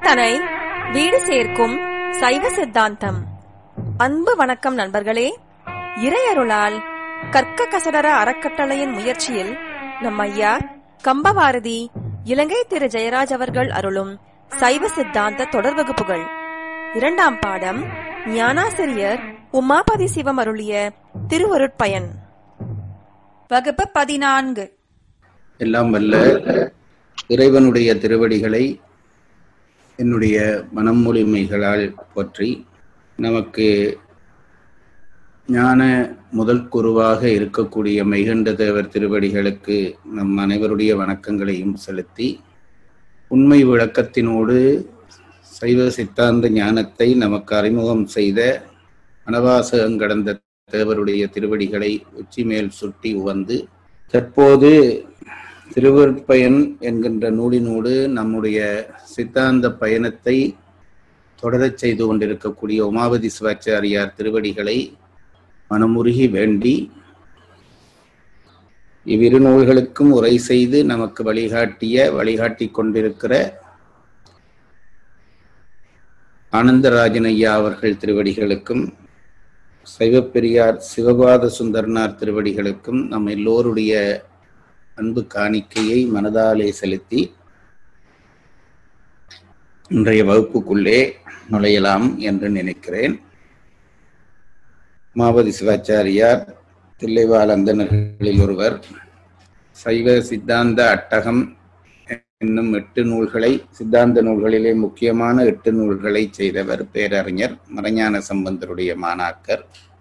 சிந்தனை வீடு சேர்க்கும் சைவ சித்தாந்தம். அன்பு வணக்கம் நண்பர்களே. இறையருளால் கற்க கசடர அறக்கட்டளையின் முயற்சியில் நம் ஐயா கம்பவாரதி இலங்கை திரு ஜெயராஜ் அவர்கள் அருளும் சைவ சித்தாந்த தொடர் வகுப்புகள். 2ஆம் பாடம் ஞானாசிரியர் உமாபதி சிவம் அருளிய திருவருட்பயன். வகுப்பு 14. எல்லாம் வல்ல இறைவனுடைய திருவடிகளை என்னுடைய மனம் மொழிமைகளால் போற்றி, நமக்கு ஞான முதல் குருவாக இருக்கக்கூடிய மெய்கண்ட தேவர் திருவடிகளுக்கு நம் அனைவருடைய வணக்கங்களையும் செலுத்தி, உண்மை விளக்கத்தினோடு சைவ சித்தாந்த ஞானத்தை நமக்கு அறிமுகம் செய்த அனவாசகங்கடந்த தேவருடைய திருவடிகளை உச்சி மேல் சுட்டி உவந்து, தற்போது திருவருட்பயன் என்கின்ற நூலினோடு நம்முடைய சித்தாந்த பயணத்தை தொடரச் செய்து கொண்டிருக்கக்கூடிய உமாபதி சிவாச்சாரியார் திருவடிகளை மனமுருகி வேண்டி, இவ்விரு நூல்களுக்கும் உரை செய்து நமக்கு வழிகாட்டி கொண்டிருக்கிற ஆனந்தராஜன் ஐயா அவர்கள் திருவடிகளுக்கும், சைவப்பெரியார் சிவபாத சுந்தரனார் திருவடிகளுக்கும் நம் எல்லோருடைய அன்பு காணிக்கையை மனதாலே செலுத்தி இன்றைய வகுப்புக்குள்ளே நுழையலாம் என்று நினைக்கிறேன். உமாபதி சிவாச்சாரியார் தில்லைவாழ் அந்தணர்களில் ஒருவர். சைவ சித்தாந்த அட்டகம் என்னும் 8 நூல்களை, சித்தாந்த நூல்களிலே முக்கியமான 8 நூல்களை செய்தவர் பேரறிஞர் மறைஞான சம்பந்தருடைய மாணாக்கர்.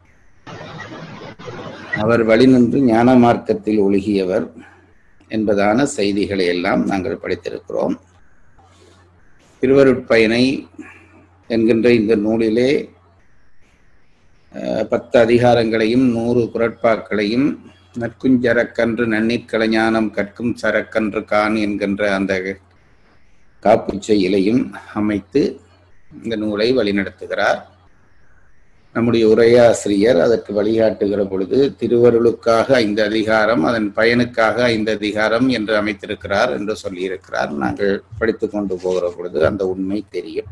அவர் வழிநின்று ஞான மார்க்கத்தில் ஒழுகியவர் என்பதான செய்திகளை எல்லாம் நாங்கள் படித்திருக்கிறோம். திருவருட்பயனை என்கின்ற இந்த நூலிலே 10 அதிகாரங்களையும் 100 குறட்பாக்களையும் நற்குஞ்சரக்கன்று நன்னீர்கலைஞானம் கற்கும் சரக்கன்று கான் என்கின்ற அந்த காப்புச் செய்யுளையும் அமைத்து இந்த நூலை வழிநடத்துகிறார். நம்முடைய உரையாசிரியர் அதற்கு வழிகாட்டுகிற பொழுது திருவருளுக்காக 5 அதிகாரம், அதன் பயனுக்காக 5 அதிகாரம் என்று அமைத்திருக்கிறார் என்று சொல்லியிருக்கிறார். நாங்கள் படித்து கொண்டு போகிற பொழுது அந்த உண்மை தெரியும்.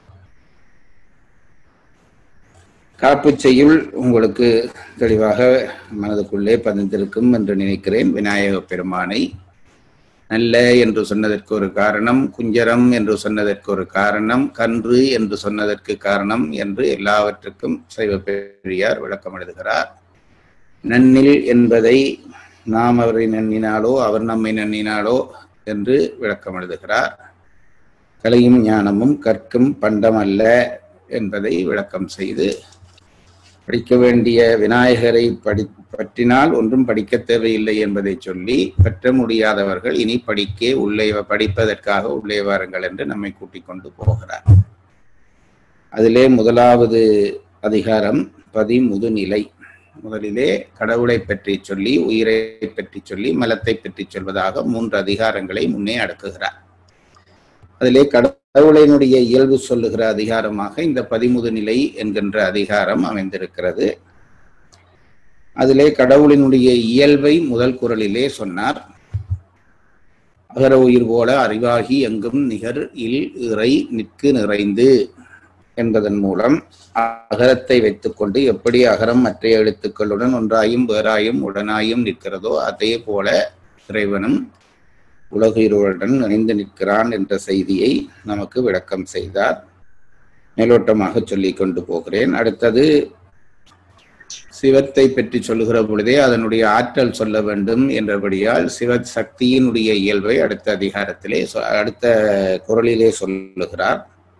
காப்புச் செய்யுள் உங்களுக்கு தெளிவாக மனதுக்குள்ளே பதிந்திருக்கும் என்று நினைக்கிறேன். விநாயக பெருமானை நல்ல என்று சொன்னதற்கு ஒரு காரணம், குஞ்சரம் என்று சொன்னதற்கு ஒரு காரணம், கன்று என்று சொன்னதற்கு காரணம் என்று எல்லாவற்றுக்கும் சைவ பெரியார் விளக்கம் எழுதுகிறார். நன்னில் என்பதை நாம் அவரை நன்னினாலோ அவர் நம்மை நன்னினாலோ என்று விளக்கம் எழுதுகிறார். கலையும் ஞானமும் கற்கும் பண்டம் அல்ல என்பதை விளக்கம் செய்து, படிக்க வேண்டிய விநாயகரை பற்றினால் ஒன்றும் படிக்க தேவையில்லை என்பதை சொல்லி, பற்ற முடியாதவர்கள் இனி படிப்பதற்காக உள்ளே வாருங்கள் என்று நம்மை கூட்டிக் கொண்டு போகிறார். அதிலே முதலாவது அதிகாரம் பதிமுதுநிலை. முதலிலே கடவுளை பற்றி சொல்லி, உயிரை பற்றி சொல்லி, மலத்தை பற்றி சொல்வதாக 3 அதிகாரங்களை முன்னே அடக்குகிறார். அதிலே கடவுளினுடைய இயல்பு சொல்லுகிற அதிகாரமாக இந்த 13 என்கின்ற அதிகாரம் அமைந்திருக்கிறது. அதிலே கடவுளினுடைய இயல்பை முதல் குறளிலே சொன்னார். அகர உயிர் போல அறிவாகி எங்கும் நிகர் இல் இறை நிற்கு நிறைந்து என்பதன் மூலம் அகரத்தை வைத்துக்கொண்டு எப்படி அகரம் மற்ற எழுத்துக்களுடன் ஒன்றாயும் வேறாயும் உடனாயும் நிற்கிறதோ அதே போல இறைவனும் உலகிருடன் இணைந்து நிற்கிறான் என்ற செய்தியை நமக்கு விளக்கம் செய்தார். மேலோட்டமாக சொல்லிக் கொண்டு போகிறேன். அடுத்தது சிவத்தை பற்றி சொல்லுகிற பொழுதே அதனுடைய ஆற்றல் சொல்ல வேண்டும் என்றபடியால் சிவ சக்தியினுடைய இயல்பை அடுத்த குறளிலே சொல்லுகிறார்.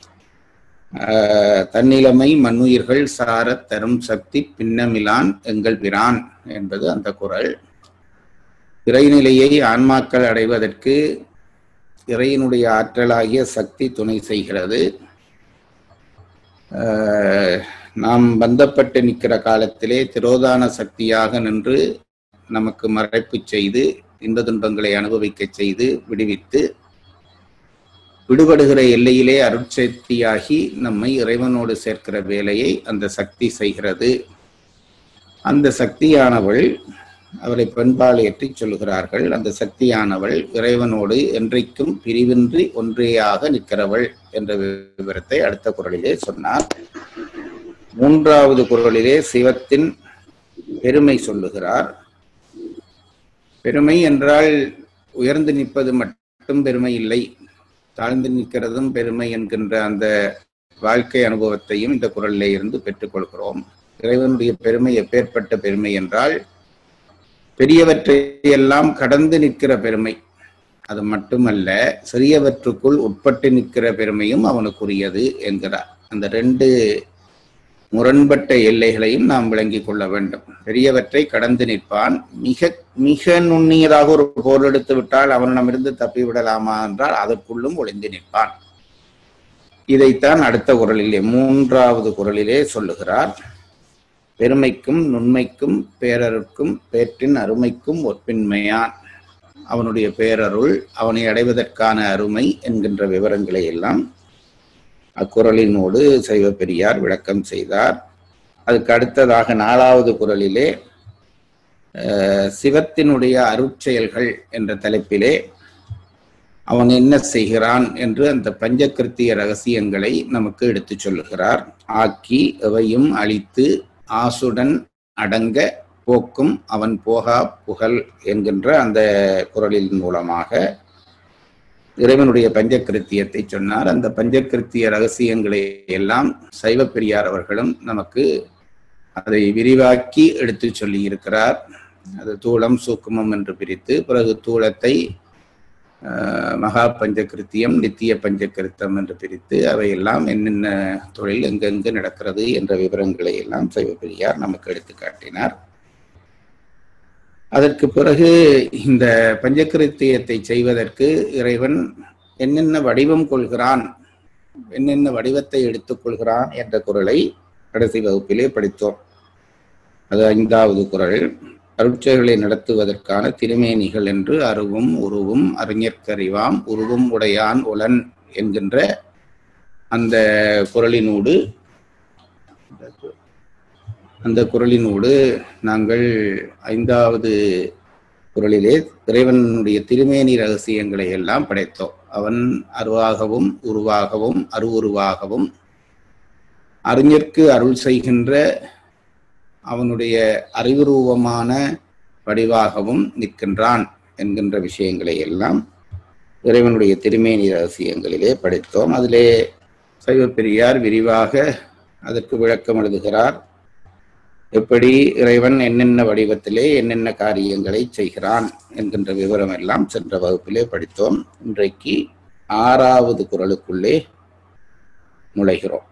தன்னிலைமை மண்ணுயிர்கள் சாரத் தரும் சக்தி பின்னமிலான் எங்கள் பிரான் என்பது அந்த குறள். இறைநிலையை ஆன்மாக்கள் அடைவதற்கு இறையினுடைய ஆற்றலாகிய சக்தி துணை செய்கிறது. நாம் பந்தப்பட்டு நிற்கிற காலத்திலே திரோதான சக்தியாக நின்று நமக்கு மறைப்பு செய்து இன்ப துன்பங்களை அனுபவிக்க செய்து விடுவித்து, விடுபடுகிற எல்லையிலே அருட்சக்தியாகி நம்மை இறைவனோடு சேர்க்கிற வேலையை அந்த சக்தி செய்கிறது. அந்த சக்தியானவள் அவரை பெண்பால் ஏற்றி சொல்லுகிறார்கள். அந்த சக்தியானவள் இறைவனோடு என்றைக்கும் பிரிவின்றி ஒன்றேயாக நிற்கிறவள் என்ற விவரத்தை அடுத்த குறளிலே சொன்னார். மூன்றாவது குறளிலே சிவத்தின் பெருமை சொல்லுகிறார். பெருமை என்றால் உயர்ந்து நிற்பது மட்டும் பெருமை இல்லை, தாழ்ந்து நிற்கிறதும் பெருமை என்கின்ற அந்த வாழ்க்கை அனுபவத்தையும் இந்த குறளிலே இருந்து பெற்றுக்கொள்கிறோம். இறைவனுடைய பெருமை எப்பேற்பட்ட பெருமை என்றால் பெரியவற்றையெல்லாம் கடந்து நிற்கிற பெருமை. அது மட்டுமல்ல, சிறியவற்றுக்குள் உட்பட்டு நிற்கிற பெருமையும் அவனுக்குரியது என்கிறார். அந்த ரெண்டு முரண்பட்ட எல்லைகளையும் நாம் விளங்கிக் கொள்ள வேண்டும். பெரியவற்றை கடந்து நிற்பான். மிக மிக நுண்ணியதாக ஒரு போர் எடுத்து விட்டால் அவனிடமிருந்து தப்பி விடலாமா என்றால் அதற்குள்ளும் ஒளிந்து நிற்பான். இதைத்தான் அடுத்த குறளிலே, மூன்றாவது குறளிலே சொல்லுகிறார். பெருமைக்கும் நுண்மைக்கும் பேரருக்கும் பேற்றின் அருமைக்கும் ஒப்பின்மையான். அவனுடைய பேரருள், அவனை அடைவதற்கான அருமை என்கின்ற விவரங்களை எல்லாம் அக்குறளினோடு சைவ பெரியார் விளக்கம் செய்தார். அதுக்கு அடுத்ததாக நாலாவது குறளிலே சிவத்தினுடைய அருட்செயல்கள் என்ற தலைப்பிலே அவன் என்ன செய்கிறான் என்று அந்த பஞ்சகிருத்திய ரகசியங்களை நமக்கு எடுத்து சொல்லுகிறார். ஆக்கி எவையும் அழித்து ஆசுடன் அடங்க போக்கும் அவன் போகா புகழ் என்கின்ற அந்த குறளின் மூலமாக இறைவனுடைய பஞ்சகிருத்தியத்தை சொன்னார். அந்த பஞ்சகிருத்திய ரகசியங்களை எல்லாம் சைவ பெரியார் அவர்களும் நமக்கு அதை விரிவாக்கி எடுத்து சொல்லி இருக்கிறார். அது தூளம் சூக்குமம் என்று பிரித்து, பிறகு தூளத்தை மகா பஞ்சகிருத்தியம் நித்திய பஞ்சகிருத்தம் என்று பிரித்து அவையெல்லாம் என்னென்ன தொழில் எங்கெங்கு நடக்கிறது என்ற விவரங்களை எல்லாம் சைவ பெரியார் நமக்கு எடுத்து காட்டினார். அதற்கு பிறகு இந்த பஞ்சகிருத்தியத்தை செய்வதற்கு இறைவன் என்னென்ன வடிவம் கொள்கிறான், என்னென்ன வடிவத்தை எடுத்துக்கொள்கிறான் என்ற குறளை கடைசி வகுப்பிலே படித்தோம். அது 5வது குறள். அருட்செயல்களை நடத்துவதற்கான திருமேனிகள் என்று அருவும் உருவும் அறிஞர்க்கறிவாம் உருவும் உடையான் உளன் என்கின்ற அந்த குறளினோடு நாங்கள் 5வது குறளிலே இறைவனுடைய திருமேனி ரகசியங்களை எல்லாம் படைத்தோம். அவன் அருவாகவும் உருவாகவும் அருவுருவாகவும் அறிஞர்க்கு அருள் செய்கின்ற அவனுடைய அறிவுரூபமான வடிவாகவும் நிற்கின்றான் என்கின்ற விஷயங்களை எல்லாம் இறைவனுடைய திருமேனி ரகசியங்களிலே படித்தோம். அதிலே சைவ பெரியார் விரிவாக அதற்கு விளக்கம் எழுதுகிறார். எப்படி இறைவன் என்னென்ன வடிவத்திலே என்னென்ன காரியங்களை செய்கிறான் என்கின்ற விவரம் எல்லாம் சென்ற வகுப்பிலே படித்தோம். இன்றைக்கு 6வது குறளுக்குள்ளே நுழைகிறோம்.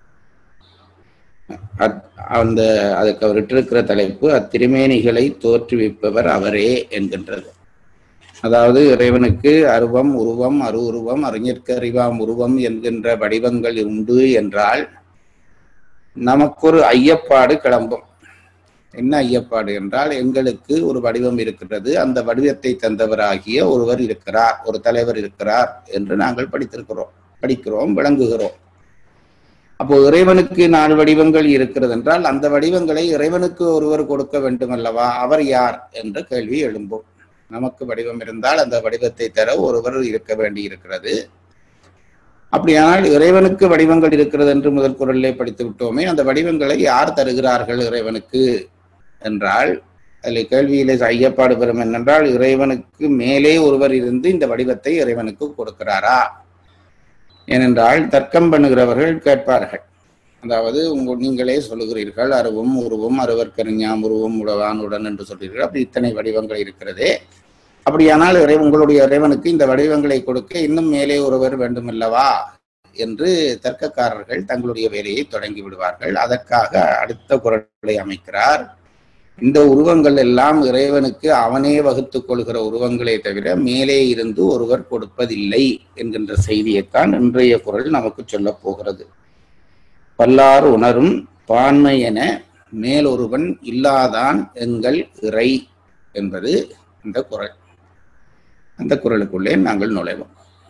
அதுக்கு அவர் இட்டிருக்கிற தலைப்பு அத்திருமேனிகளை தோற்றுவிப்பவர் அவரே என்கின்றது. அதாவது இறைவனுக்கு அருவம் உருவம் அரு உருவம் அறிஞர்க்கு அறிவாம் உருவம் என்கின்ற வடிவங்கள் உண்டு என்றால் நமக்கு ஒரு ஐயப்பாடு கிளம்பும். என்ன ஐயப்பாடு என்றால், எங்களுக்கு ஒரு வடிவம் இருக்கிறது, அந்த வடிவத்தை தந்தவராகிய ஒருவர் இருக்கிறார், ஒரு தலைவர் இருக்கிறார் என்று நாங்கள் படிக்கிறோம், விளங்குகிறோம். அப்போ இறைவனுக்கு 4 வடிவங்கள் இருக்கிறது என்றால் அந்த வடிவங்களை இறைவனுக்கு ஒருவர் கொடுக்க வேண்டும் அல்லவா? அவர் யார் என்ற கேள்வி எழும்பும். நமக்கு வடிவம் இருந்தால் அந்த வடிவத்தை தர ஒருவர் இருக்க வேண்டி இருக்கிறது. அப்படியானால் இறைவனுக்கு வடிவங்கள் இருக்கிறது என்று முதல் குறளிலே படித்து விட்டோமே, அந்த வடிவங்களை யார் தருகிறார்கள் இறைவனுக்கு என்றால் அதில் கேள்வியிலே ஐயப்பாடு பெறும் என்னென்றால், இறைவனுக்கு மேலே ஒருவர் இருந்து இந்த வடிவத்தை இறைவனுக்கு கொடுக்கிறாரா? ஏனென்றால் தர்க்கம் பண்ணுகிறவர்கள் கேட்பார்கள். அதாவது நீங்களே சொல்லுகிறீர்கள் அருவும் உருவும் அருவர்க்கறிஞாம் உருவம் உடவான் உடன் என்று சொல்கிறீர்கள். அப்படி இத்தனை வடிவங்கள் இருக்கிறதே, அப்படியானால் உங்களுடைய இறைவனுக்கு இந்த வடிவங்களை கொடுக்க இன்னும் மேலே ஒருவர் வேண்டுமல்லவா என்று தர்க்கக்காரர்கள் தங்களுடைய வேலையை தொடங்கி விடுவார்கள். அதற்காக அடுத்த குறளை அமைக்கிறார். இந்த உருவங்கள் எல்லாம் இறைவனுக்கு அவனே வகுத்துக் கொள்கிற உருவங்களே தவிர மேலே இருந்து ஒருவர் கொடுப்பதில்லை என்கின்ற செய்தியைத்தான் இன்றைய குறள் நமக்கு சொல்ல போகிறது. பல்லார் உணரும் பான்மை என மேலொருவன் இல்லாதான் எங்கள் இறை என்பது இந்த குறள். அந்த குறளுக்குள்ளே நாங்கள் நுழைவோம்.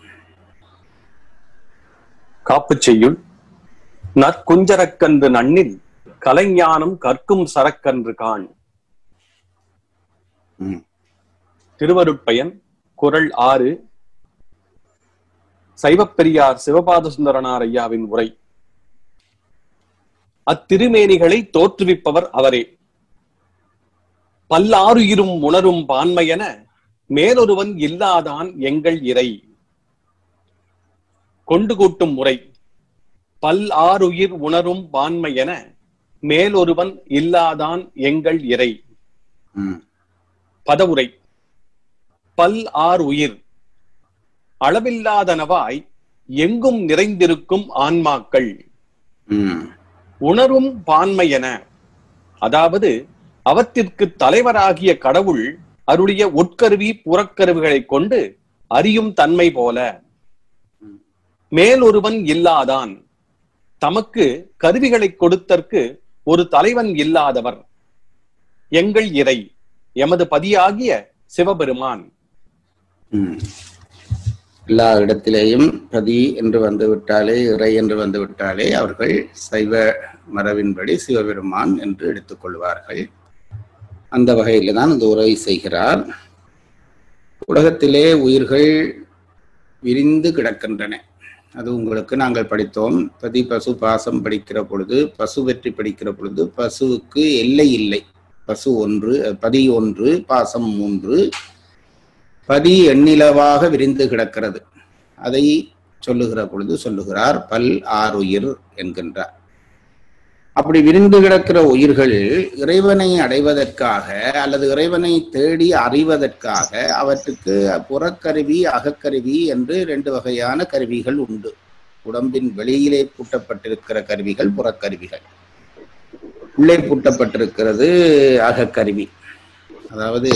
காப்பு செய்யுள். நற்குஞ்சரக்கன்று நன்னில் கலைஞானம் கற்கும் சரக்கன்று காண். ம். திருவருட்பயன் குறள் 6 சைவப்பெரியார் சிவபாத சுந்தரனார் ஐயாவின் உரை. அத்திருமேனிகளை தோற்றுவிப்பவர் அவரே. பல்லாருயிரும் உணரும் பான்மையென மேலொருவன் இல்லாதான் எங்கள் இறை. கொண்டு கூட்டும் முறை. பல்லாருயிர் உணரும் பான்மையென மேலொருவன் இல்லாதான் எங்கள் இறை. பதவுரை. பல் ஆர் உயிர் அளவில்லாதனவாய் எங்கும் நிறைந்திருக்கும் ஆன்மாக்கள். உணரும் பான்மையென, அதாவது அவற்றிற்கு தலைவராகிய கடவுள் அருளிய உட்கருவி புறக்கருவிகளை கொண்டு அறியும் தன்மை போல. மேலொருவன் இல்லாதான், தமக்கு கருவிகளை கொடுத்தற்கு ஒரு தலைவன் இல்லாதவர் எங்கள் இறை, எமது பதியாகிய சிவபெருமான். எல்லா இடத்திலேயும் பதி என்று வந்துவிட்டாலே, இறை என்று வந்துவிட்டாலே அவர்கள் சைவ மரபின்படி சிவபெருமான் என்று எடுத்துக்கொள்வார்கள். அந்த வகையில் தான் இந்த உரை செய்கிறார். உலகத்திலே உயிர்கள் விரிந்து கிடக்கின்றன. அது உங்களுக்கு நாங்கள் படித்தோம். பதி பசு பாசம் படிக்கிற பொழுது, பசு வெற்றி படிக்கிற பொழுது, பசுவுக்கு எல்லை இல்லை. பசு 1, பதி 1, பாசம் 3, பதி எண்ணிலவாக விரிந்து கிடக்கிறது. அதை சொல்லுகிற பொழுது சொல்லுகிறார் பல் ஆறுயிர் என்கின்றார். அப்படி விரிந்து கிடக்கிற உயிர்கள் இறைவனை அடைவதற்காக அல்லது இறைவனை தேடி அறிவதற்காக அவற்றுக்கு புறக்கருவி அகக்கருவி என்று 2 வகையான கருவிகள் உண்டு. உடம்பின் வெளியிலே பூட்டப்பட்டிருக்கிற கருவிகள் புறக்கருவிகள், உள்ளே பூட்டப்பட்டிருக்கிறது அகக்கருவி. அதாவது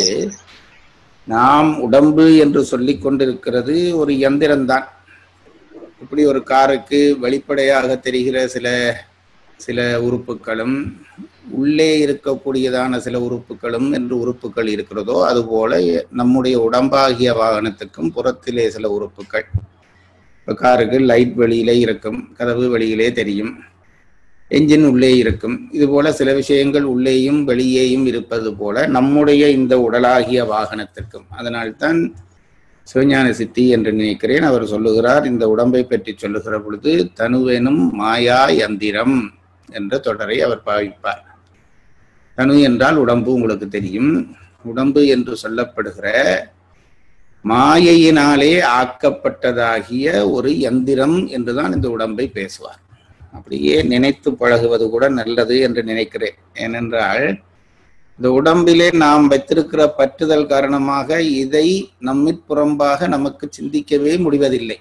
நாம் உடம்பு என்று சொல்லிக் கொண்டிருக்கிறது ஒரு இயந்திரம்தான். இப்படி ஒரு காருக்கு வெளிப்படையாக தெரிகிற சில உறுப்புகளும் உள்ளே இருக்கக்கூடியதான சில உறுப்புகளும் என்று உறுப்புகள் இருக்கிறதோ, அதுபோல நம்முடைய உடம்பாகிய வாகனத்துக்கும் புறத்திலே சில உறுப்புகள். இப்போ காருக்கு லைட் வெளியிலே இருக்கும், கதவு வெளியிலே தெரியும், என்ஜின் உள்ளே இருக்கும். இதுபோல சில விஷயங்கள் உள்ளேயும் வெளியேயும் இருப்பது போல நம்முடைய இந்த உடலாகிய வாகனத்திற்கும். அதனால்தான் சிவஞான சித்தி என்று நினைக்கிறேன் அவர் சொல்லுகிறார், இந்த உடம்பை பற்றி சொல்லுகிற பொழுது தனுவெனும் மாயா யந்திரம் என்ற தொடரை அவர் பாவிப்பார். தனு என்றால் உடம்பு, உங்களுக்கு தெரியும். உடம்பு என்று சொல்லப்படுகிற மாயையினாலே ஆக்கப்பட்டதாகிய ஒரு யந்திரம் என்றுதான் இந்த உடம்பை பேசுவார். அப்படியே நினைத்து பழகுவது கூட நல்லது என்று நினைக்கிறேன். ஏனென்றால் இந்த உடம்பிலே நாம் வைத்திருக்கிற பற்றுதல் காரணமாக இதை நம்மிற்புறம்பாக நமக்கு சிந்திக்கவே முடிவதில்லை.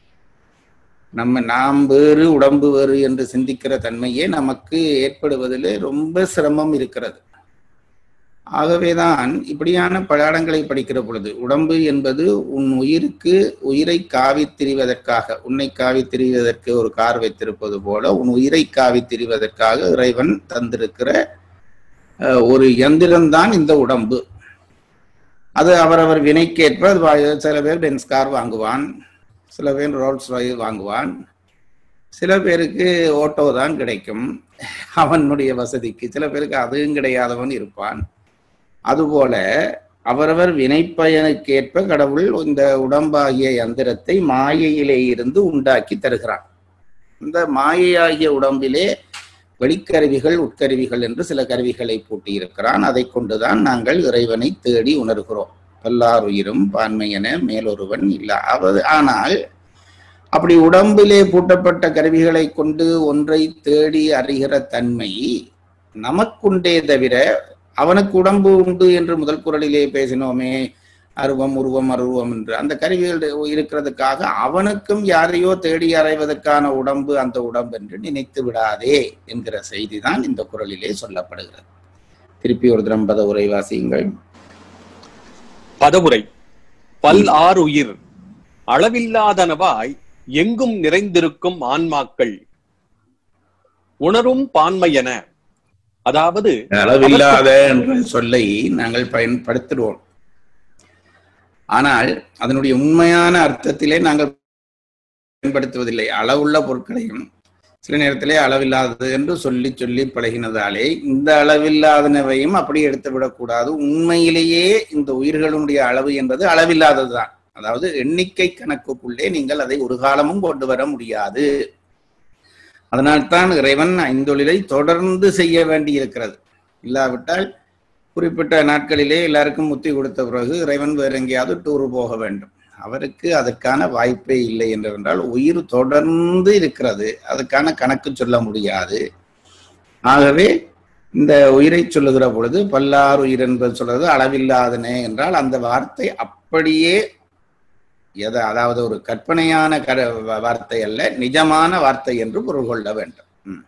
நாம் வேறு உடம்பு வேறு என்று சிந்திக்கிற தன்மையே நமக்கு ஏற்படுவதிலே ரொம்ப சிரமம் இருக்கிறது. ஆகவேதான் இப்படியான படாடங்களை படிக்கிற பொழுது உடம்பு என்பது உன் உயிரை காவி திரிவதற்காக, உன்னை காவி திரிவதற்கு ஒரு கார் வைத்திருப்பது போல உன் உயிரை காவி திரிவதற்காக இறைவன் தந்திருக்கிற ஒரு யந்திரம்தான் இந்த உடம்பு. அது அவரவர் வினைக்கேற்ப சில பேர் பென்ஸ் கார் வாங்குவான், சில பேர் ரோல்ஸ் ராய்ஸ் வாங்குவான், சில பேருக்கு ஓட்டோ தான் கிடைக்கும் அவனுடைய வசதிக்கு, சில பேருக்கு அதுவும் கிடையாதவன் இருப்பான். அதுபோல அவரவர் வினைப்பயனுக்கேற்ப கடவுள் இந்த உடம்பாகிய யந்திரத்தை மாயையிலே இருந்து உண்டாக்கி தருகிறான். இந்த மாயையாகிய உடம்பிலே வெளிக்கருவிகள் உட்கருவிகள் என்று சில கருவிகளை பூட்டியிருக்கிறான். அதை கொண்டுதான் நாங்கள் இறைவனை தேடி உணர்கிறோம். பல்லாருயிரும் பான்மையென மேலொருவன் இல்லாவது. ஆனால் அப்படி உடம்பிலே பூட்டப்பட்ட கருவிகளை கொண்டு ஒன்றை தேடி அறிகிற தன்மை நமக்குண்டே தவிர அவனுக்கு உடம்பு உண்டு என்று முதல் குறளிலே பேசினோமே, அருவம் உருவம் அருவம் என்று. அந்த கருவிகள் இருக்கிறதுக்காக அவனுக்கும் யாரையோ தேடி அறைவதற்கான உடம்பு அந்த உடம்பு என்று நினைத்து விடாதே என்கிற செய்தி தான் இந்த குறளிலே சொல்லப்படுகிறது. திருப்பி ஒரு தரம் பத உரை வாசியுங்கள். பதவுரை. பல் ஆர் உயிர் அளவில்லாதனவாய் எங்கும் நிறைந்திருக்கும் ஆன்மாக்கள். உணரும் பான்மையென, அதாவது அளவில்லாத என்ற சொல்லை நாங்கள் பயன்படுத்துவோம். ஆனால் அதனுடைய உண்மையான அர்த்தத்திலே நாங்கள் பயன்படுத்துவதில்லை. அளவுள்ள பொருட்களையும் சில நேரத்திலே அளவில்லாதது என்று சொல்லி சொல்லி பழகினதாலே இந்த அளவில்லாதனவையும் அப்படி எடுத்து விடக்கூடாது. உண்மையிலேயே இந்த உயிர்களுடைய அளவு என்பது அளவில்லாததுதான். அதாவது எண்ணிக்கை கணக்குக்குள்ளே நீங்கள் அதை ஒரு காலமும் கொண்டு வர முடியாது. அதனால்தான் இறைவன் ஐந்தொழிலை தொடர்ந்து செய்ய வேண்டி இருக்கிறது. இல்லாவிட்டால் குறிப்பிட்ட நாட்களிலே எல்லாருக்கும் முத்தி கொடுத்த பிறகு இறைவன் வேற எங்கேயாவது டூர் போக வேண்டும். அவருக்கு அதற்கான வாய்ப்பே இல்லை என்றால் உயிர் தொடர்ந்து இருக்கிறது, அதுக்கான கணக்கு சொல்ல முடியாது. ஆகவே இந்த உயிரை சொல்லுகிற பொழுது பல்லார் உயிர் என்பது சொல்றது அளவில்லாதனே என்றால் அந்த வார்த்தை அப்படியே அதாவது ஒரு கற்பனையான வார்த்தை அல்ல, நிஜமான வார்த்தை என்று பொருள் கொள்ள வேண்டும்.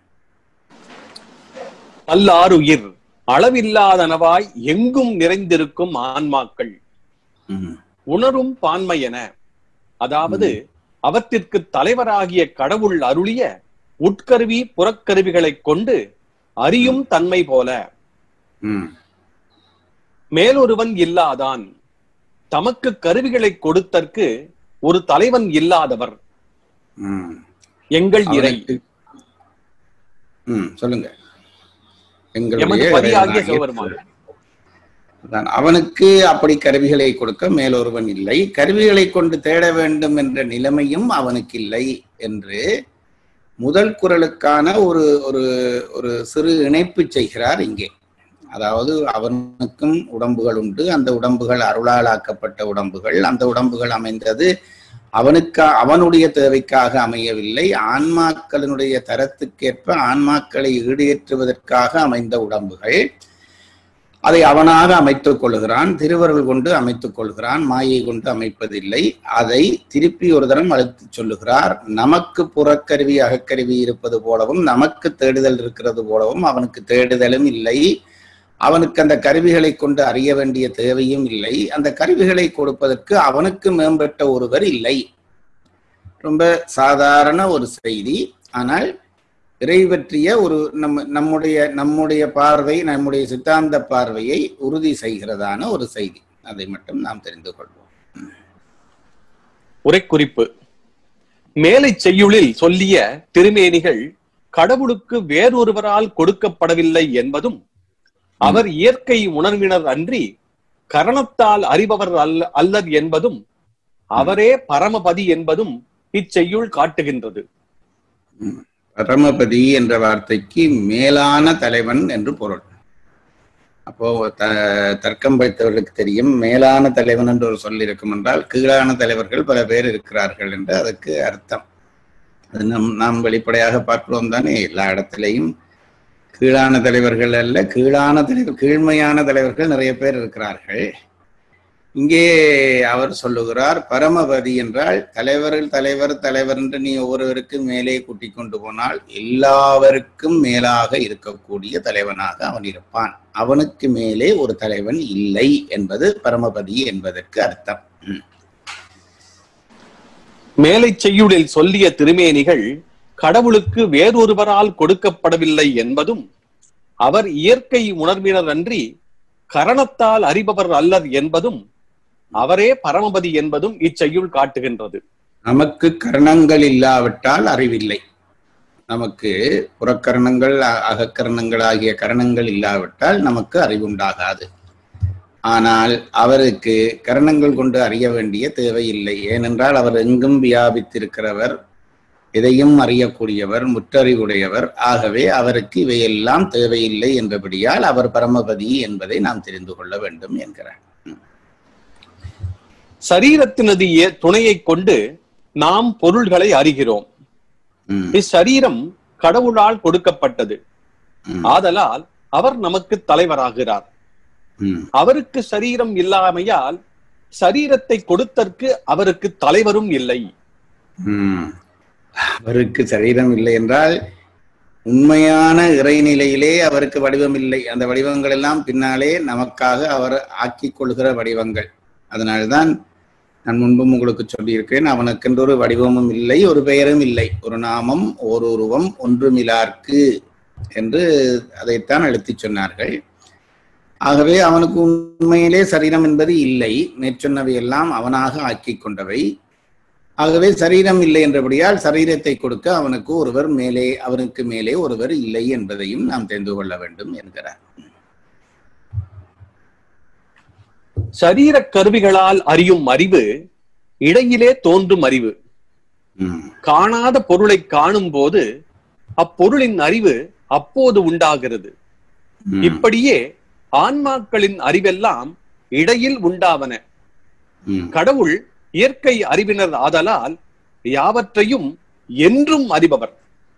பல்லார் உயிர் அளவில்லாதனவாய் எங்கும் நிறைந்திருக்கும் ஆன்மாக்கள் உணரும் பான்மையென, அதாவது அவற்றிற்கு தலைவராகிய கடவுள் அருளிய உட்கருவி புறக்கருவிகளை கொண்டு அறியும் தன்மை போல மேலொருவன் இல்லாதான் தமக்கு கருவிகளை கொடுத்தற்கு ஒரு தலைவன் இல்லாதவர் எங்கள் இறை. சொல்லுங்க. பதியாகிய சிவபெருமான் அவனுக்கு அப்படி கருவிகளை கொடுக்க மேலொருவன் இல்லை, கருவிகளை கொண்டு தேட வேண்டும் என்ற நிலைமையும் அவனுக்கு இல்லை என்று முதல் குறளுக்கான ஒரு ஒரு ஒரு சிறு இணைப்பு செய்கிறார் இங்கே. அதாவது அவனுக்கும் உடம்புகள் உண்டு, அந்த உடம்புகள் அருளாலாக்கப்பட்ட உடம்புகள், அந்த உடம்புகள் அமைந்தது அவனுடைய தேவைக்காக அமையவில்லை, ஆன்மாக்களினுடைய தரத்துக்கேற்ப ஆன்மாக்களை ஈடேற்றுவதற்காக அமைந்த உடம்புகள். அதை அவனாக அமைத்துக் கொள்கிறான், திருவருள் கொண்டு அமைத்துக் கொள்கிறான், மாயை கொண்டு அமைப்பதில்லை. அதை திருப்பி ஒரு தரம் அழைத்து சொல்லுகிறார். நமக்கு புறக்கருவி அகக்கருவி இருப்பது போலவும் நமக்கு தேடுதல் இருக்கிறது போலவும் அவனுக்கு தேடுதலும் இல்லை, அவனுக்கு அந்த கருவிகளை கொண்டு அறிய வேண்டிய தேவையும் இல்லை, அந்த கருவிகளை கொடுப்பதற்கு அவனுக்கு மேம்பட்ட ஒருவர் இல்லை. ரொம்ப சாதாரண ஒரு செய்தி, ஆனால் இறை பற்றிய ஒரு நம்முடைய பார்வை, நம்முடைய சித்தாந்த பார்வையை உறுதி செய்கிறதான ஒரு செய்தி. அதை மட்டும் நாம் தெரிந்து கொள்வோம். உரை குறிப்பு: மேலை செய்யுளில் சொல்லிய திருமேனிகள் கடவுளுக்கு வேறொருவரால் கொடுக்கப்படவில்லை என்பதும், அவர் இயற்கை உணர்வினர் அன்றி கரணத்தால் அறிபவர் அல்லர் என்பதும், அவரே பரமபதி என்பதும் இச்செய்யுள் காட்டுகின்றது. பரமபதி என்ற வார்த்தைக்கு மேலான தலைவன் என்று பொருள். அப்போ தர்க்கம் வைத்தவர்களுக்கு தெரியும், மேலான தலைவன் என்று ஒரு சொல் இருக்கும் என்றால் கீழான தலைவர்கள் பல பேர் இருக்கிறார்கள் என்று அதற்கு அர்த்தம். அது நாம் வெளிப்படையாக பார்க்கிறோம் தானே. எல்லா இடத்திலையும் கீழான தலைவர்கள் அல்ல, கீழ்மையான தலைவர்கள் நிறைய பேர் இருக்கிறார்கள். இங்கே அவர் சொல்லுகிறார் பரமபதி என்றால் தலைவர் என்று நீ ஒவ்வொருவருக்கு மேலே கூட்டிக் கொண்டு போனால் எல்லாவருக்கும் மேலாக இருக்கக்கூடிய தலைவனாக அவன் இருப்பான். அவனுக்கு மேலே ஒரு தலைவன் இல்லை என்பது பரமபதி என்பதற்கு அர்த்தம். மேலை செய்யுளில் சொல்லிய திருமேனிகள் கடவுளுக்கு வேறொருவரால் கொடுக்கப்படவில்லை என்பதும், அவர் இயற்கை உணர்வினர் அன்றி கரணத்தால் அறிபவர் அல்லர் என்பதும், அவரே பரமபதி என்பதும் இச்செய்யுள் காட்டுகின்றது. நமக்கு கரணங்கள் இல்லாவிட்டால் அறிவில்லை. நமக்கு புறக்கரணங்கள் அகக்கரணங்கள் ஆகிய கரணங்கள் இல்லாவிட்டால் நமக்கு அறிவுண்டாகாது. ஆனால் அவருக்கு கரணங்கள் கொண்டு அறிய வேண்டிய தேவையில்லை. ஏனென்றால் அவர் எங்கும் வியாபித்திருக்கிறவர், எதையும் அறியக்கூடியவர், முற்றறிவுடையவர். ஆகவே அவருக்கு இவையெல்லாம் தேவையில்லை என்றபடியால் அவர் பரமபதி என்பதை நாம் தெரிந்து கொள்ள வேண்டும் என்கிறார். சரீரத்தினது துணையை கொண்டு நாம் பொருள்களை அறிகிறோம். இச்சரீரம் கடவுளால் கொடுக்கப்பட்டது. ஆதலால் அவர் நமக்கு தலைவராகிறார். அவருக்கு சரீரம் இல்லாமையால் சரீரத்தை கொடுத்தற்கு அவருக்கு தலைவரும் இல்லை. அவருக்கு சரீரம் இல்லை என்றால் உண்மையான இறைநிலையிலே அவருக்கு வடிவம் இல்லை. அந்த வடிவங்கள் எல்லாம் பின்னாலே நமக்காக அவர் ஆக்கிக் கொள்கிற வடிவங்கள். அதனால்தான் நான் முன்பும் உங்களுக்கு சொல்லியிருக்கிறேன், அவனுக்கென்று ஒரு வடிவமும் இல்லை, ஒரு பெயரும் இல்லை, ஒரு நாமம் ஓர் உருவம் ஒன்றுமிலார்க்கு என்று அதைத்தான் அழுத்தி சொன்னார்கள். ஆகவே அவனுக்கு உண்மையிலே சரீரம் என்பது இல்லை. மேற்சொன்னவை எல்லாம் அவனாக ஆக்கி கொண்டவை. ஆகவே சரீரம் இல்லை என்றபடியால் சரீரத்தை கொடுக்க அவனுக்கு மேலே ஒருவர் இல்லை என்பதையும் நாம் தெரிந்து கொள்ள வேண்டும் என்கிறார். சரீர கருவிகளால் அறியும் அறிவு இடையிலே தோன்றும் அறிவு. காணாத பொருளை காணும் போது அப்பொருளின் அறிவு அப்போது உண்டாகிறது. இப்படியே ஆன்மாக்களின் அறிவெல்லாம் இடையில் உண்டாவன. கடவுள் இயற்கை அறிவினர் ஆதலால் யாவற்றையும் என்றும் அறிபவர்.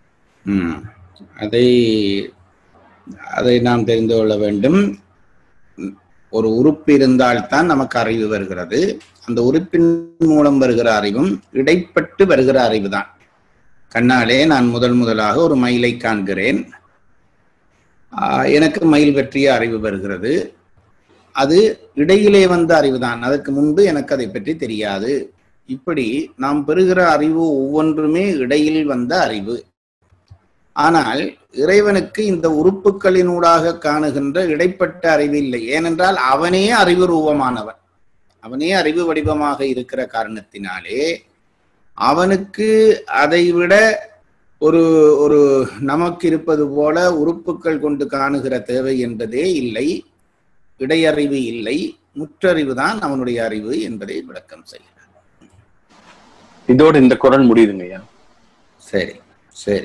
அதை நாம் தெரிந்து கொள்ள வேண்டும். ஒரு உறுப்பு இருந்தால்தான் நமக்கு அறிவு வருகிறது. அந்த உறுப்பின் மூலம் வருகிற அறிவும் இடைப்பட்டு வருகிற அறிவு தான். கண்ணாலே நான் முதலாக ஒரு மயிலை காண்கிறேன். எனக்கு மயில் பற்றிய அறிவு வருகிறது. அது இடையிலே வந்த அறிவுதான். அதற்கு முன்பு எனக்கு அதை பற்றி தெரியாது. இப்படி நாம் பெறுகிற அறிவு ஒவ்வொன்றுமே இடையில் வந்த அறிவு. ஆனால் இறைவனுக்கு இந்த உறுப்புகளினூடாக காணுகின்ற இடைப்பட்ட அறிவு இல்லை. ஏனென்றால் அவனே அறிவு ரூபமானவன், அவனே அறிவு வடிவமாக இருக்கிற காரணத்தினாலே அவனுக்கு அதை விட ஒரு நமக்கு இருப்பது போல உறுப்புகள் கொண்டு காணுகிற தேவை என்பதே இல்லை. இடையறிவு இல்லை, முற்றறிவு தான் அவனுடைய அறிவு என்பதை விளக்கம் செய்கிறார். இதோடு இந்த குறள் முடியுதுங்க ஐயா. சரி சரி,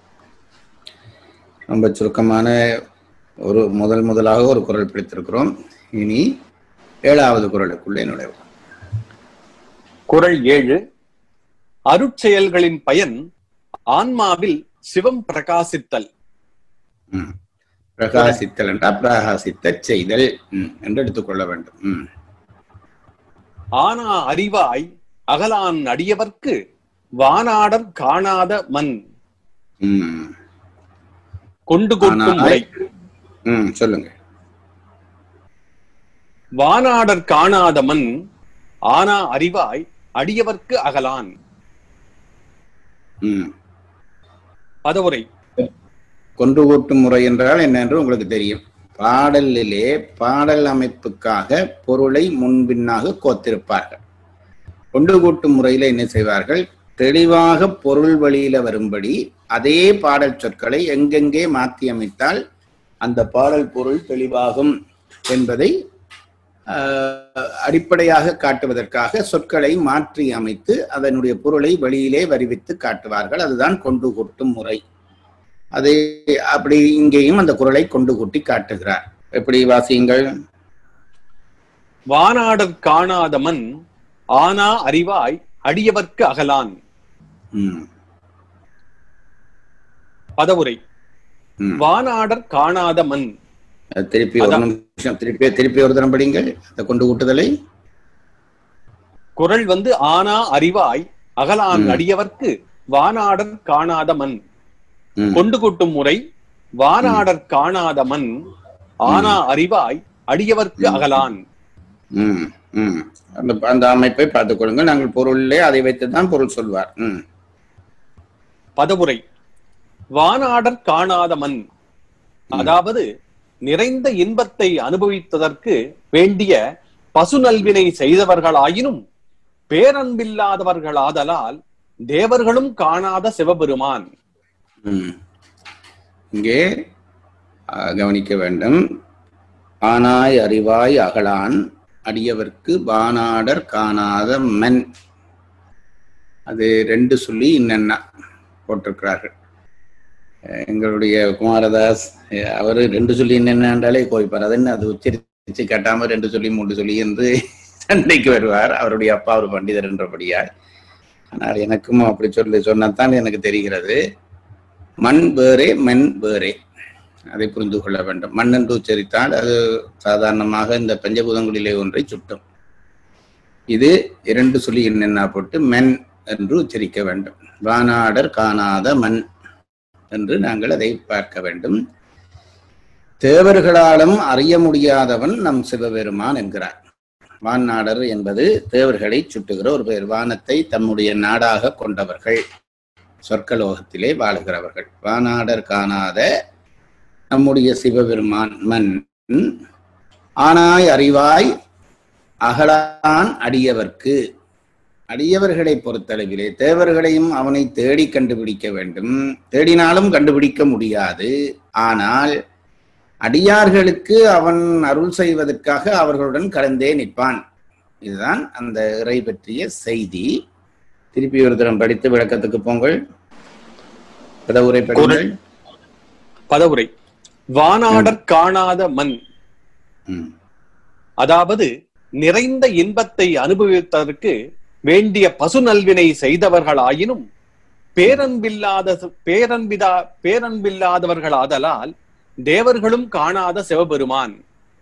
ரொம்ப சுருக்கமான ஒரு முதலாக ஒரு குறள் பிடித்திருக்கிறோம். இனி 7வது குறளுக்குள்ளே நுழைவோம். குறள் 7. அருட்செயல்களின் பயன் ஆன்மாவில் சிவம் பிரகாசித்தல். பிரகாசித்தல் என்றால் பிரகாசித்த செய்தல் என்று எடுத்துக்கொள்ள வேண்டும். ஆனா அறிவாய் அகலான் அடியவர்க்கு வானாடர் காணாத மண். கொண்டு கொட்டும் முறை. சொல்லுங்க. வானாடர் காணாத மண் ஆனா அறிவாய் அடியவர்க்கு அகலான். பதவுரை. கொண்டு கூட்டும் முறை என்றால் என்ன என்று உங்களுக்கு தெரியும். பாடலிலே பாடல் அமைப்புக்காக பொருளை முன்பின்னாக கோத்திருப்பார்கள். கொண்டு கூட்டும் முறையில என்ன செய்வார்கள்? தெளிவாக பொருள் வழியில வரும்படி அதே பாடல் சொற்களை எங்கெங்கே மாற்றி அமைத்தால் அந்த பாடல் பொருள் தெளிவாகும் என்பதை அடிப்படையாக காட்டுவதற்காக சொற்களை மாற்றி அமைத்து அதனுடைய பொருளை வெளியிலே வருவித்து காட்டுவார்கள். அதுதான் கொண்டு கூட்டும் முறை. அதை அப்படி இங்கேயும் அந்த குறளை கொண்டு கூட்டி காட்டுகிறார். எப்படி வாசியுங்கள். வானாடர் காணாத மண் ஆனா அறிவாய் அடியவர்க்கு அகலான். பதவுரை. வானாடர் காணாத மண். திருப்பி ஒரு நிமிஷம், திருப்பி ஒரு தரம் படிங்கள் அந்த கொண்டு கூட்டுதலை. குறள் ஆனா அறிவாய் அகலான் அடியவர்க்கு வானாடர் காணாத மண். கொண்டு கூட்டும் முறை. வானாடர் காணாத மண் ஆனா அறிவாய் அடியவர்க்கு அகலான். அந்த அமைப்பை பார்த்துக் கொள்ளுங்கள். நாங்கள் பொருளிலே அதை வைத்துதான் பொருள் சொல்வார். பதவுரை. வானாடர் காணாத மண், அதாவது நிறைந்த இன்பத்தை அனுபவித்ததற்கு வேண்டிய பசு நல்வினை செய்தவர்களாயினும் பேரன்பில்லாதவர்களாதலால் தேவர்களும் காணாத சிவபெருமான். இங்கே கவனிக்க வேண்டும். ஆனாய் அறிவாய் அகலான் அடியவர்க்கு வானாடர் காணாத மண். அது 2 சொல்லி என்னென்ன போட்டிருக்கிறார்கள். எங்களுடைய குமாரதாஸ் அவரு 2 சொல்லி என்னென்னாலே கோய்ப்பார். அது என்ன, அது உச்சரிச்சு கட்டாம 2 சொல்லி 3 சொல்லி என்று சண்டைக்கு வருவார். அவருடைய அப்பா ஒரு பண்டிதர் என்றபடியார். ஆனால் எனக்கும் அப்படி சொன்னதான் எனக்கு தெரிகிறது. மண் வேறே மென் வேறே, அதை புரிந்து கொள்ள வேண்டும். மண் என்று உச்சரித்தால் அது சாதாரணமாக இந்த பஞ்சபூதங்களிலே ஒன்றை சுட்டும். இது 2 சொல்லி என்னென்ன போட்டு மென் என்று உச்சரிக்க வேண்டும். வானாடர் காணாத மண் என்று நாங்கள் அதை பார்க்க வேண்டும். தேவர்களாலும் அறிய முடியாதவன் நம் சிவபெருமான் என்கிறார். வானாடர் என்பது தேவர்களை சுட்டுகிற ஒரு பெயர். வானத்தை தம்முடைய நாடாக கொண்டவர்கள், சொர்க்கலோகத்திலே வாழுகிறவர்கள். வானாடர் காணாத நம்முடைய சிவபெருமான் மண் ஆனாய் அறிவாய் அகலான் அடியவர்க்கு. அடியவர்களை பொறுத்தளவிலே தேவர்களையும் அவனை தேடி கண்டுபிடிக்க வேண்டும். தேடினாலும் கண்டுபிடிக்க முடியாது. ஆனால் அடியார்களுக்கு அவன் அருள் செய்வதற்காக அவர்களுடன் கலந்தே நிற்பான். இதுதான் அந்த இறை பற்றிய செய்தி. திருப்பி ஒரு தரம் படித்து விளக்கத்துக்கு போங்கள். பதவுரை படிங்கள். பதவுரை. வானாடற் காணாத மண், அதாவது நிறைந்த இன்பத்தை அனுபவித்ததற்கு வேண்டிய பசு நல்வினை செய்தவர்களாயினும் பேரன்பில்லாதவர்களாதலால் தேவர்களும் காணாத சிவபெருமான்.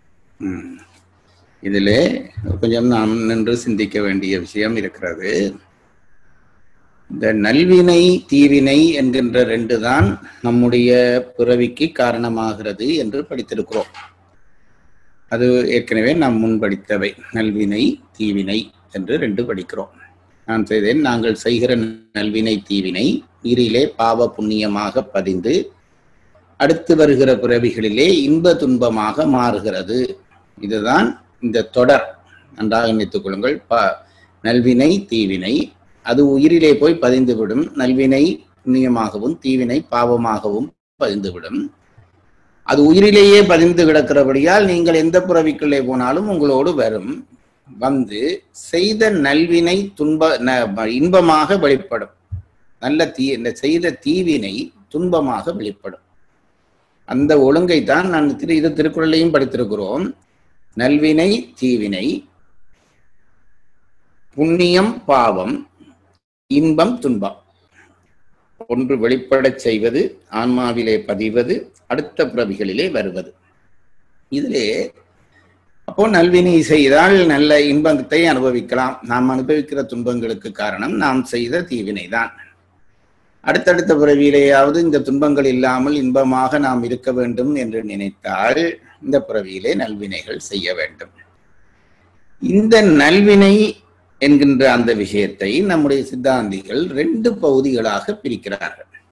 இதிலே கொஞ்சம் நாம் நின்று சிந்திக்க வேண்டிய விஷயம் இருக்கிறது. இந்த நல்வினை தீவினை என்கின்ற ரெண்டு தான் நம்முடைய பிறவிக்கு காரணமாகிறது என்று படித்திருக்கிறோம். அது ஏற்கனவே நாம் முன் படித்தவை. நல்வினை தீவினை என்று ரெண்டு படிக்கிறோம். நான் செய்தேன். நாங்கள் செய்கிற நல்வினை தீவினை நீரிலே பாவ புண்ணியமாக பதிந்து அடுத்து வருகிற பிறவிகளிலே இன்ப துன்பமாக மாறுகிறது. இதுதான் இந்த தொடர். நன்றாக நினைத்துக் கொள்ளுங்கள். நல்வினை தீவினை அது உயிரிலே போய் பதிந்துவிடும். நல்வினை புண்ணியமாகவும் தீவினை பாவமாகவும் பதிந்துவிடும். அது உயிரிலேயே பதிந்து கிடக்கிறபடியால் நீங்கள் எந்த பிறவிக்குள்ளே போனாலும் உங்களோடு வரும். வந்து செய்த நல்வினை இன்பமாக வெளிப்படும். இந்த செய்த தீவினை துன்பமாக வெளிப்படும். அந்த ஒழுங்கை தான் நான் இது திருக்குறளையும் படித்திருக்கிறோம். நல்வினை தீவினை, புண்ணியம் பாவம், இன்பம் துன்பம். ஒன்று வெளிப்படச் செய்வது, ஆன்மாவிலே பதிவது, அடுத்த பிறவிகளிலே வருவது. இதிலே அப்போ நல்வினை செய்தால் நல்ல இன்பத்தை அனுபவிக்கலாம். நாம் அனுபவிக்கிற துன்பங்களுக்கு காரணம் நாம் செய்த தீவினை தான். அடுத்தடுத்த பிறவியிலேயாவது இந்த துன்பங்கள் இல்லாமல் இன்பமாக நாம் இருக்க வேண்டும் என்று நினைத்தால் இந்த பிறவியிலே நல்வினைகள் செய்ய வேண்டும். இந்த நல்வினை என்கின்ற அந்த விஷயத்தை நம்முடைய சித்தாந்திகள் ரெண்டு பகுதிகளாக பிரிக்கிறார்கள்.